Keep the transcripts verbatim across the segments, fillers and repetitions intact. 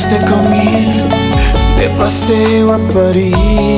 fuiste con él de paseo a París,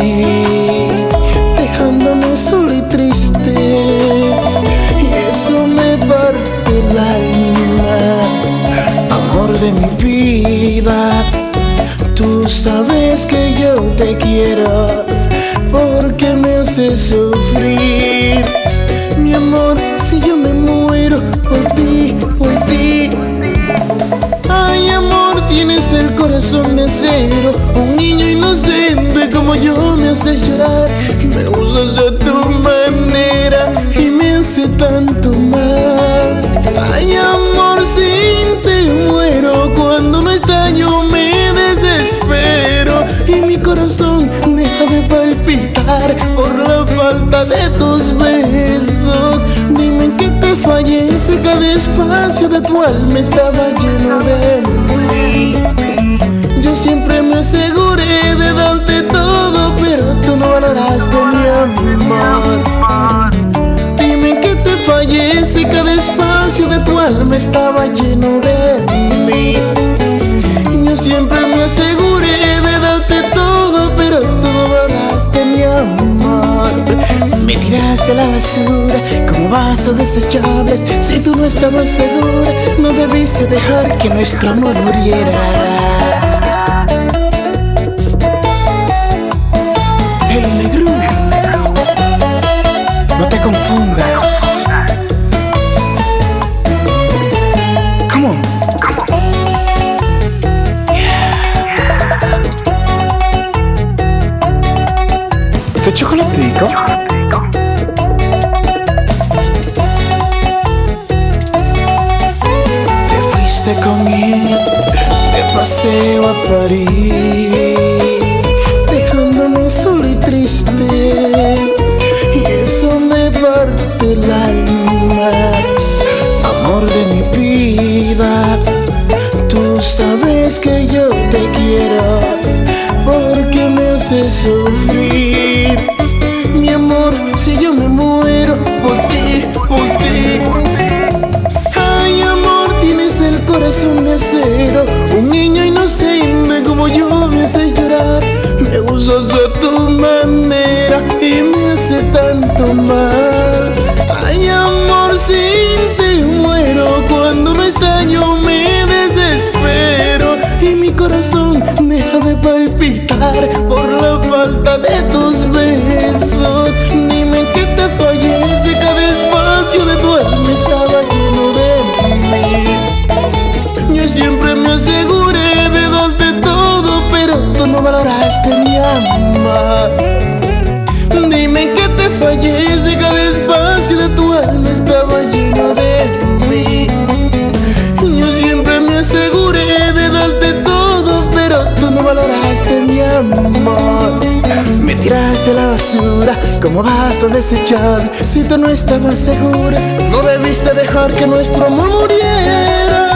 dejándome solo y triste, y eso me parte el alma. Amor de mi vida, tú sabes que yo te quiero, porque me haces sufrir. Mi amor, si yo me muero por ti, por ti. Ay, amor, tienes el corazón de acero, un niño inocente como yo me hace llorar. Me usas a tu manera y me hace tanto mal. Ay, amor, sin te muero, cuando no estás yo me desespero, y mi corazón deja de palpitar por la falta de tus besos. Dime en qué te fallé, si cada espacio de tu alma estaba lleno de mí. Yo siempre me aseguré de darte todo, pero tú no valoraste mi amor. Dime en qué te fallé, si cada espacio de tu alma estaba lleno de mí. Yo siempre me aseguré de darte todo, pero tú no valoraste mi amor. Me tiraste a la basura como vasos desechables. Si tú no estabas segura, no debiste dejar que nuestro amor muriera. El negro, no te confundas. Come on. ¿Tu chocolatico? Te fuiste con él de paseo a París, dejándome solo y triste, y eso me parte el alma. Amor de mi vida, tú sabes que yo te quiero, porque me haces sufrir. Mi amor, si yo me muero por ti, por ti. Ay, amor, tienes el corazón de acero, un niño inocente como yo me hace llorar. Me usas a tu manera y me hace tanto mal. Ay, amor, sin te muero, cuando no estás yo me desespero, y mi corazón deja de palpitar por la falta de tus besos. Dime en qué te fallé, si cada espacio de tu alma estaba lleno de mí. Yo siempre me aseguré de darte todo, pero tú no valoraste mi amor. Dime en qué te fallé, si cada espacio de tu alma estaba lleno de mí. Yo siempre me aseguré de darte todo, pero tú no valoraste mi amor. Me tiraste a la basura como vaso desechable. Si tú no estabas segura, no debiste dejar que nuestro amor muriera.